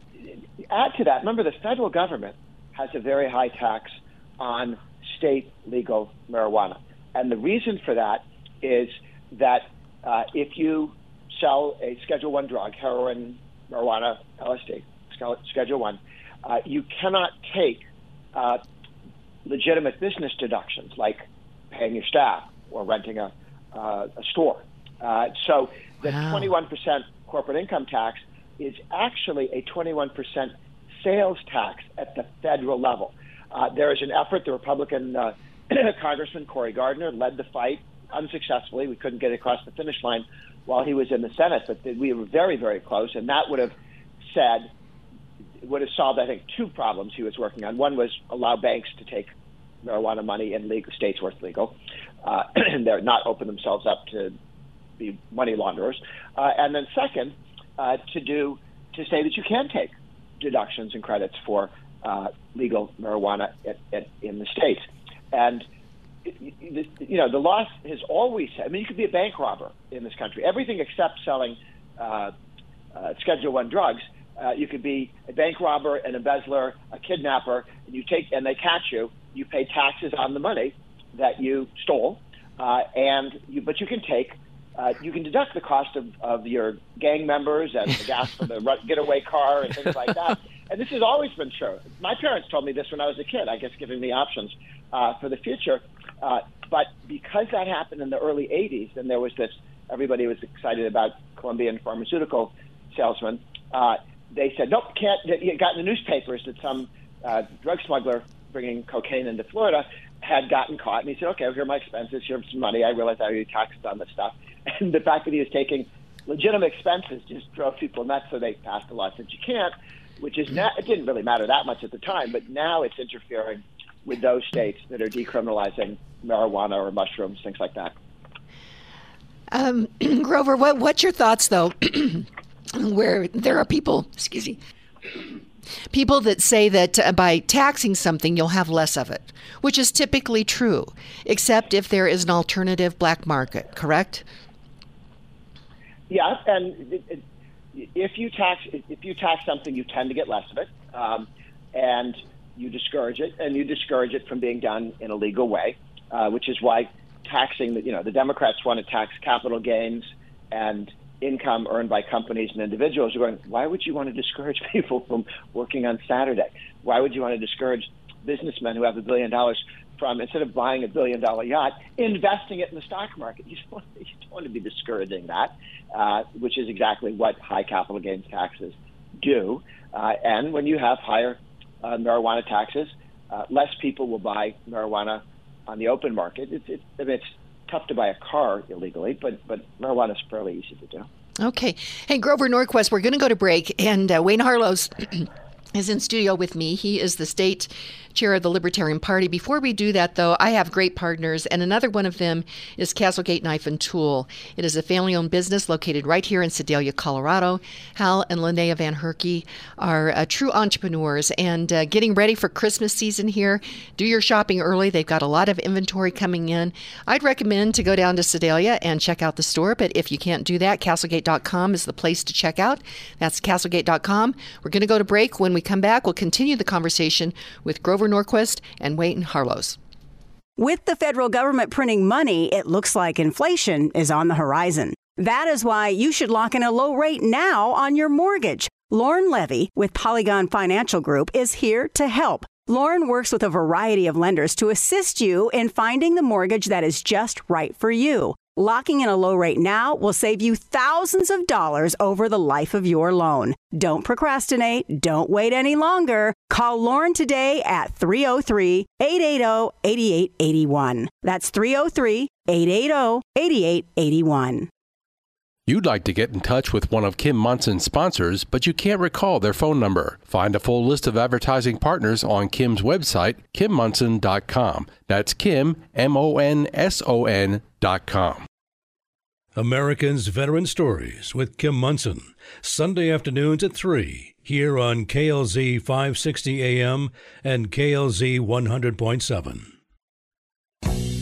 add to that, remember the federal government has a very high tax on state legal marijuana. And the reason for that is that uh, if you sell a Schedule One drug, heroin, marijuana, L S D, Schedule One, uh, you cannot take uh, legitimate business deductions like paying your staff or renting a, uh, a store. Uh, so the wow. twenty-one percent corporate income tax is actually a twenty-one percent sales tax at the federal level. Uh, there is an effort, the Republican uh, Congressman Cory Gardner led the fight unsuccessfully. We couldn't get across the finish line while he was in the Senate, but we were very, very close, and that would have said, would have solved, I think, two problems he was working on. One was allow banks to take marijuana money in legal states where it's legal, uh, and they're not open themselves up to be money launderers. Uh, and then second, uh, to do to say that you can take deductions and credits for uh, legal marijuana at, at, in the states. And you know, the law has always said, I mean, you could be a bank robber in this country. Everything except selling uh, uh, Schedule One drugs. Uh, you could be a bank robber, an embezzler, a kidnapper, and you take and they catch you. You pay taxes on the money that you stole, uh, and you, but you can take, uh, you can deduct the cost of, of your gang members and the gas for the getaway car and things like that. And this has always been true. My parents told me this when I was a kid, I guess giving me options uh, for the future. Uh, but because that happened in the early eighties, and there was this, everybody was excited about Colombian pharmaceutical salesmen, uh, they said, nope, can't, it got in the newspapers that some uh, drug smuggler bringing cocaine into Florida had gotten caught. And he said, okay, well, here are my expenses, here's some money, I realized I already taxed on this stuff. And the fact that he was taking legitimate expenses just drove people nuts, so they passed a law that said you can't, which is not, it didn't really matter that much at the time, but now it's interfering with those states that are decriminalizing marijuana or mushrooms, things like that. Um, Grover, what, what's your thoughts, though, where there are people, excuse me, people that say that uh, by taxing something, you'll have less of it, which is typically true, except if there is an alternative black market, correct? Yeah, and it, it, if you tax if you tax something, you tend to get less of it, um, and you discourage it, and you discourage it from being done in a legal way, uh, which is why taxing, the, you know, the Democrats want to tax capital gains and income earned by companies and individuals. Are going, why would you want to discourage people from working on Saturday? Why would you want to discourage businessmen who have a billion dollars from, instead of buying a billion dollar yacht, investing it in the stock market? You don't, you don't want to be discouraging that, uh, which is exactly what high capital gains taxes do. Uh, and when you have higher uh, marijuana taxes, uh, less people will buy marijuana on the open market. It's, it's, I mean, it's tough to buy a car illegally, but but marijuana is fairly easy to do. Okay. Hey, Grover Norquist, we're going to go to break, and uh, Wayne Harlows is in studio with me. He is the state chair of the Libertarian Party. Before we do that, though, I have great partners, and another one of them is Castlegate Knife and Tool. It is a family-owned business located right here in Sedalia, Colorado. Hal and Linnea Van Herky are uh, true entrepreneurs, and uh, getting ready for Christmas season here. Do your shopping early. They've got a lot of inventory coming in. I'd recommend to go down to Sedalia and check out the store, but if you can't do that, castlegate dot com is the place to check out. That's castlegate dot com. We're going to go to break. When we come back, we'll continue the conversation with Grover Norquist and Wayne Harlows. With the federal government printing money, it looks like inflation is on the horizon. That is why you should lock in a low rate now on your mortgage. Lauren Levy with Polygon Financial Group is here to help. Lauren works with a variety of lenders to assist you in finding the mortgage that is just right for you. Locking in a low rate now will save you thousands of dollars over the life of your loan. Don't procrastinate. Don't wait any longer. Call Lauren today at three oh three, eight eight oh, eight eight eight one. That's three oh three, eight eight oh, eight eight eight one. You'd like to get in touch with one of Kim Monson's sponsors, but you can't recall their phone number. Find a full list of advertising partners on Kim's website, kim monson dot com. That's Kim, M O N S O N dot com. Americans Veteran Stories with Kim Monson, Sunday afternoons at three, here on K L Z five sixty A M and K L Z one hundred point seven.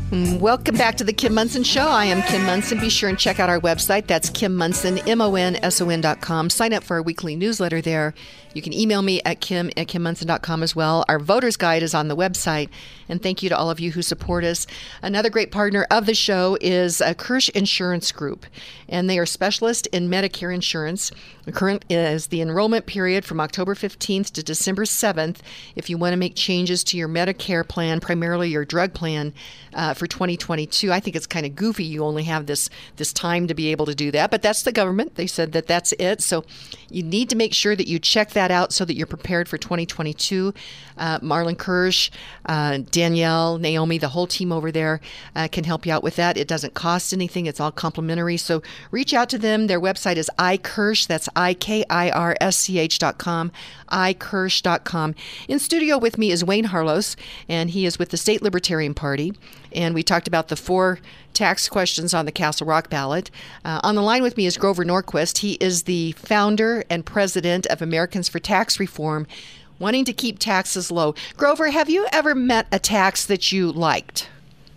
Welcome back to the Kim Monson Show. I am Kim Monson. Be sure and check out our website. That's Kim Monson, M O N S O N dot com. Sign up for our weekly newsletter there. You can email me at kim at kim monson dot com as well. Our voter's guide is on the website. And thank you to all of you who support us. Another great partner of the show is uh, Kirsch Insurance Group, and they are specialists in Medicare insurance. The current is the enrollment period from October fifteenth to December seventh. If you want to make changes to your Medicare plan, primarily your drug plan, uh, for twenty twenty-two. I think it's kind of goofy. You only have this this time to be able to do that, but that's the government. They said that that's it. So you need to make sure that you check that out so that you're prepared for twenty twenty-two. Uh, Marlon Kirsch, uh, Danielle, Naomi, the whole team over there uh, can help you out with that. It doesn't cost anything. It's all complimentary. So reach out to them. Their website is iKirsch. That's I K I R S C H dot com, i kirsch dot com. In studio with me is Wayne Harlos, and he is with the State Libertarian Party. And we talked about the four tax questions on the Castle Rock ballot. Uh, on the line with me is Grover Norquist. He is the founder and president of Americans for Tax Reform, wanting to keep taxes low. Grover, have you ever met a tax that you liked?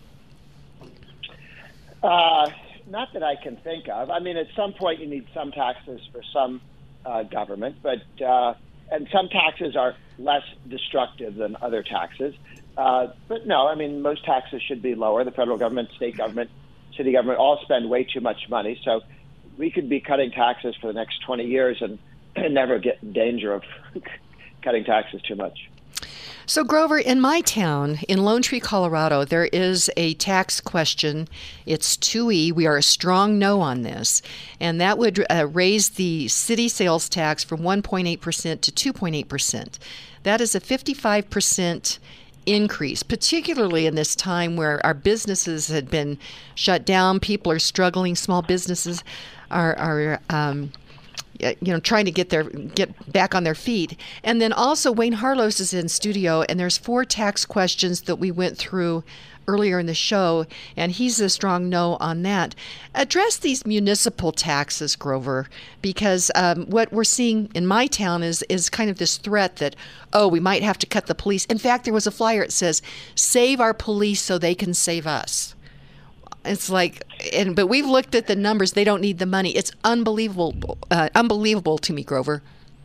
Uh, not that I can think of. I mean, at some point you need some taxes for some uh, government, but uh, and some taxes are less destructive than other taxes. Uh, but no, I mean, most taxes should be lower. The federal government, state government, city government all spend way too much money. So we could be cutting taxes for the next twenty years and, and never get in danger of cutting taxes too much. So, Grover, in my town, in Lone Tree, Colorado, there is a tax question. It's two E. We are a strong no on this. And that would uh, raise the city sales tax from one point eight percent to two point eight percent. That is a fifty-five percent increase, particularly in this time where our businesses had been shut down. People are struggling. Small businesses are, are um, you know, trying to get their get back on their feet. And then also Wayne Harlos is in studio, and there's four tax questions that we went through earlier in the show, and he's a strong no on that. Address these municipal taxes, Grover, because um, what we're seeing in my town is is kind of this threat that, oh, we might have to cut the police. In fact, there was a flyer that says, save our police so they can save us. It's like, and but we've looked at the numbers. They don't need the money. It's unbelievable, uh, unbelievable to me, Grover.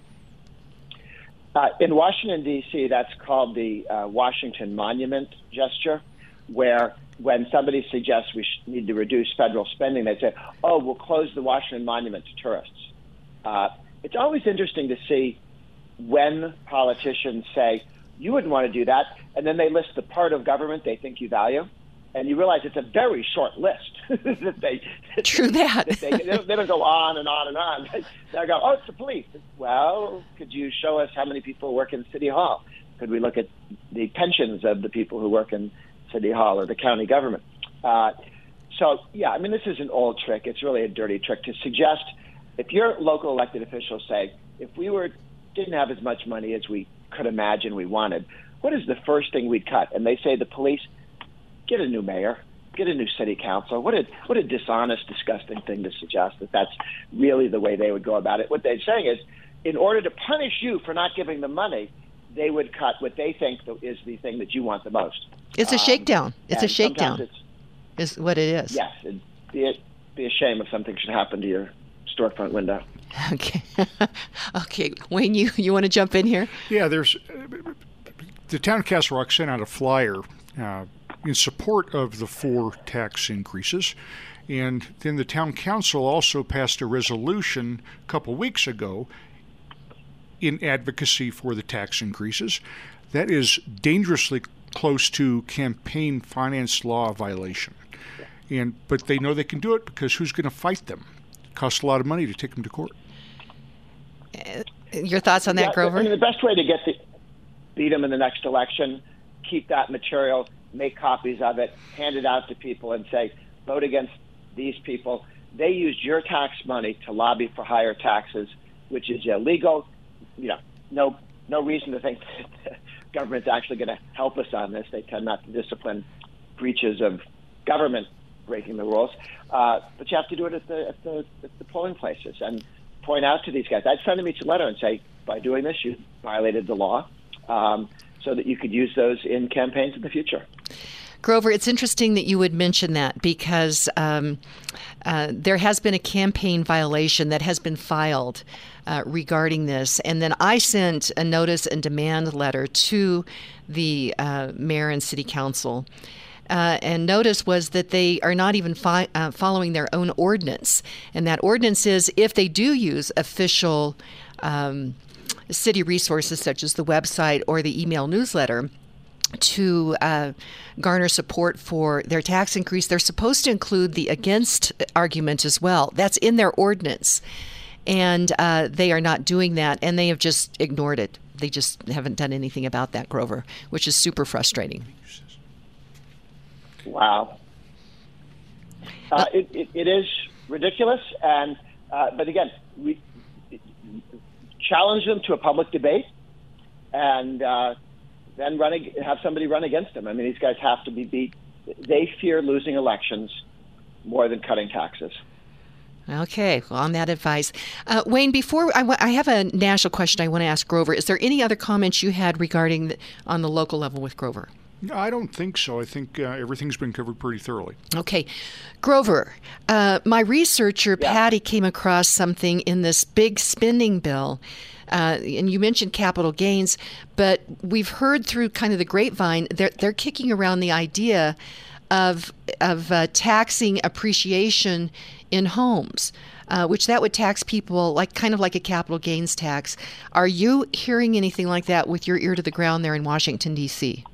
Uh, in Washington, D C, that's called the uh, Washington Monument gesture, where when somebody suggests we sh- need to reduce federal spending, they say, oh, we'll close the Washington Monument to tourists. Uh, it's always interesting to see when politicians say, you wouldn't want to do that, and then they list the part of government they think you value. And you realize it's a very short list. that they, True that. that they, they, don't, they don't go on and on and on. They go, oh, it's the police. Well, could you show us how many people work in City Hall? Could we look at the pensions of the people who work in City Hall or the county government? Uh, so, yeah, I mean, this is an old trick. It's really a dirty trick to suggest if your local elected officials say, if we were didn't have as much money as we could imagine we wanted, what is the first thing we'd cut? And they say the police. Get a new mayor, get a new city council. What a what a dishonest, disgusting thing to suggest that that's really the way they would go about it. What they're saying is, in order to punish you for not giving them money, they would cut what they think is the thing that you want the most. It's a um, shakedown. It's a shakedown. It's, is what it is. Yes, it'd be a, be a shame if something should happen to your storefront window. Okay, okay, Wayne, you you want to jump in here? Yeah, there's uh, the town of Castle Rock sent out a flyer Uh, in support of the four tax increases. And then the town council also passed a resolution a couple weeks ago in advocacy for the tax increases. That is dangerously close to campaign finance law violation. And but they know they can do it because who's going to fight them? It costs a lot of money to take them to court. Uh, your thoughts on that, yeah, Grover? I mean, the best way to get the, beat them in the next election, keep that material, make copies of it, hand it out to people and say, vote against these people. They used your tax money to lobby for higher taxes, which is illegal. You know, no no reason to think that the government's actually going to help us on this. They tend not to discipline breaches of government breaking the rules. Uh, but you have to do it at the, at the at the polling places and point out to these guys. I'd send them each a letter and say, by doing this, you violated the law. Um, so that you could use those in campaigns in the future. Grover, it's interesting that you would mention that because um, uh, there has been a campaign violation that has been filed uh, regarding this. And then I sent a notice and demand letter to the uh, mayor and city council. Uh, and notice was that they are not even fi- uh, following their own ordinance. And that ordinance is if they do use official um, city resources such as the website or the email newsletter to uh, garner support for their tax increase, they're supposed to include the against argument as well. That's in their ordinance. And uh, they are not doing that, and they have just ignored it. They just haven't done anything about that, Grover, which is super frustrating. Wow. Uh, it, it, it is ridiculous, and uh, but again, we challenge them to a public debate, and uh, then run have somebody run against them. I mean, these guys have to be beat. They fear losing elections more than cutting taxes. Okay, well, on that advice. Uh, Wayne, before I, w- I have a national question I want to ask Grover. Is there any other comments you had regarding the, on the local level with Grover? I don't think so. I think uh, everything's been covered pretty thoroughly. Okay. Grover, uh, my researcher, Yeah. Patty, came across something in this big spending bill. Uh, and you mentioned capital gains, but we've heard through kind of the grapevine, they're, they're kicking around the idea of, of uh, taxing appreciation in homes. Uh, which that would tax people like kind of like a capital gains tax. Are you hearing anything like that with your ear to the ground there in Washington, D C?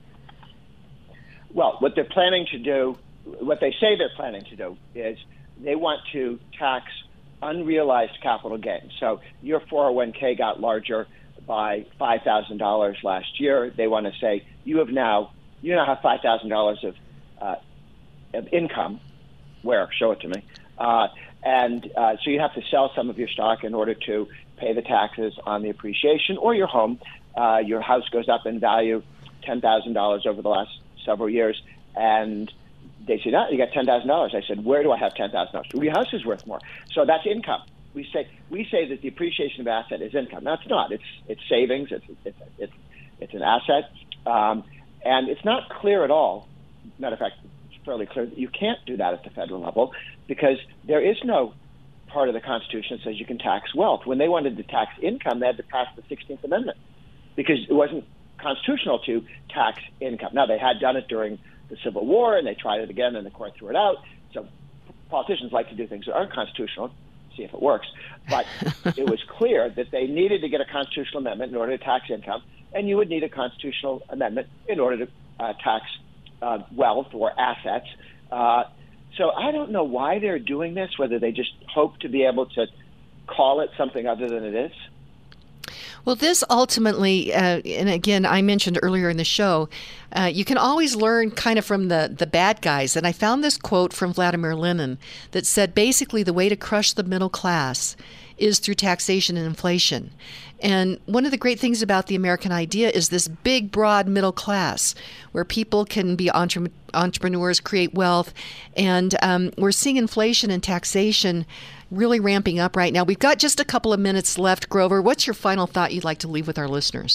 Well, what they're planning to do, what they say they're planning to do, is they want to tax unrealized capital gains. So your four oh one k got larger by five thousand dollars last year. They want to say you have now you now have five thousand dollars of uh, of income. Where? Show it to me. Uh, and uh, so you have to sell some of your stock in order to pay the taxes on the appreciation, or your home. Uh, your house goes up in value ten thousand dollars over the last several years, and they said, "No, you got ten thousand dollars." I said, "Where do I have ten thousand dollars?" Well, your house is worth more, so that's income. We say we say that the appreciation of asset is income. That's not. It's it's savings. It's it's it's, it's an asset, um, and it's not clear at all. Matter of fact, it's fairly clear that you can't do that at the federal level because there is no part of the Constitution that says you can tax wealth. When they wanted to tax income, they had to pass the sixteenth Amendment because it wasn't constitutional to tax income. Now, they had done it during the Civil War, and they tried it again, and the court threw it out. So politicians like to do things that aren't constitutional, see if it works. But it was clear that they needed to get a constitutional amendment in order to tax income, and you would need a constitutional amendment in order to uh, tax uh, wealth or assets. Uh, so I don't know why they're doing this, whether they just hope to be able to call it something other than it is. Well, this ultimately, uh, and again, I mentioned earlier in the show, uh, you can always learn kind of from the, the bad guys. And I found this quote from Vladimir Lenin that said, basically, the way to crush the middle class is through taxation and inflation. And one of the great things about the American idea is this big, broad middle class where people can be entre- entrepreneurs, create wealth. And um, we're seeing inflation and taxation really ramping up right now. We've got just a couple of minutes left, Grover. What's your final thought you'd like to leave with our listeners?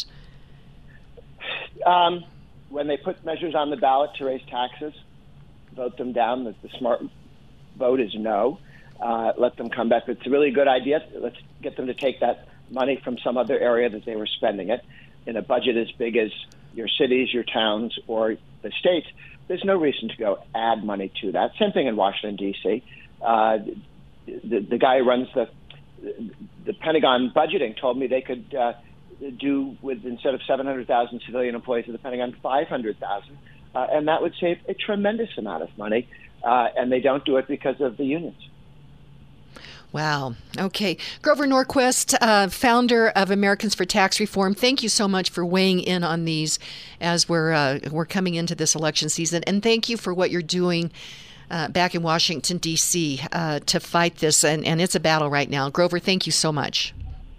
Um, when they put measures on the ballot to raise taxes, vote them down. The, the smart vote is no. Uh, let them come back. It's a really good idea. Let's get them to take that money from some other area that they were spending it. In a budget as big as your cities, your towns, or the states, there's no reason to go add money to that. Same thing in Washington, D C Uh, the, the guy who runs the the Pentagon budgeting told me they could uh, do with, instead of seven hundred thousand civilian employees at the Pentagon, five hundred thousand, uh, and that would save a tremendous amount of money, uh, and they don't do it because of the unions. Wow. Okay. Grover Norquist, uh, founder of Americans for Tax Reform, thank you so much for weighing in on these as we're uh, we're coming into this election season. And thank you for what you're doing uh, back in Washington, D C uh, to fight this. And, and it's a battle right now. Grover, thank you so much.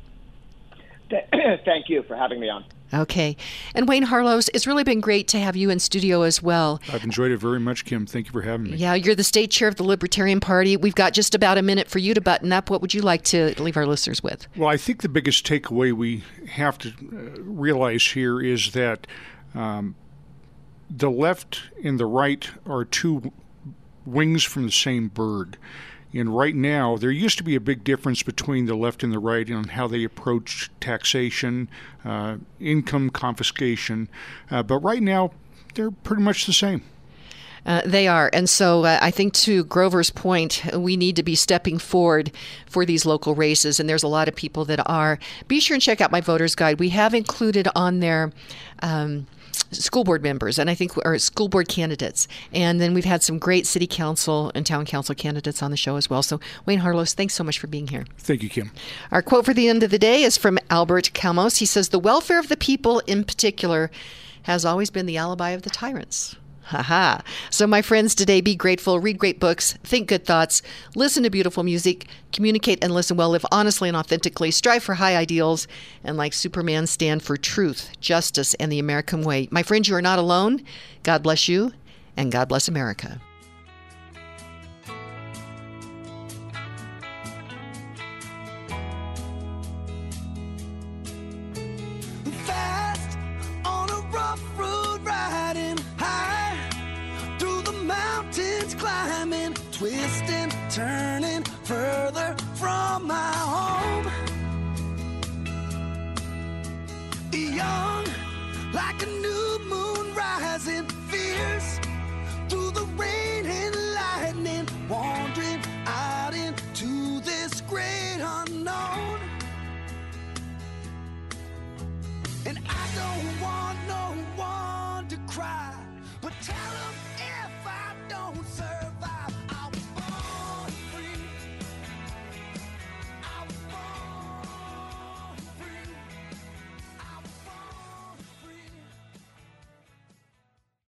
Thank you for having me on. Okay. And Wayne Harlows, it's really been great to have you in studio as well. I've enjoyed it very much, Kim. Thank you for having me. Yeah, you're the state chair of the Libertarian Party. We've got just about a minute for you to button up. What would you like to leave our listeners with? Well, I think the biggest takeaway we have to uh, realize here is that um, the left and the right are two wings from the same bird. And right now, there used to be a big difference between the left and the right on how they approach taxation, uh, income confiscation. Uh, but right now, they're pretty much the same. Uh, they are. And so uh, I think to Grover's point, we need to be stepping forward for these local races. And there's a lot of people that are. Be sure and check out my voter's guide. We have included on there um, school board members and I think or school board candidates. And then we've had some great city council and town council candidates on the show as well. So Wayne Harlos, thanks so much for being here. Thank you, Kim. Our quote for the end of the day is from Albert Camus. He says, "The welfare of the people in particular has always been the alibi of the tyrants." Ha ha. So my friends, today be grateful, read great books, think good thoughts, listen to beautiful music, communicate and listen well, live honestly and authentically, strive for high ideals, and like Superman, stand for truth, justice, and the American way. My friends, you are not alone. God bless you, and God bless America. Fast on a rough road, riding high through the mountains, climbing, twisting, turning further from my home. Young like a new moon rising,